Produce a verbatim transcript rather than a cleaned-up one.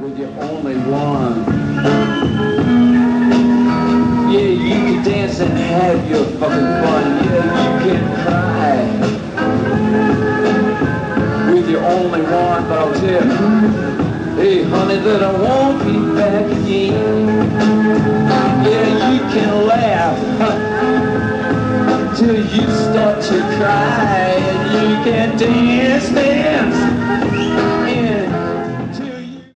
with your only one. Yeah, you can dance and have your fucking fun. Yeah, you can cry with your only one, but I'll tell you, hey honey, that I won't be back again. Yeah, you can laugh huh, till you start to cry, and you can dance, baby.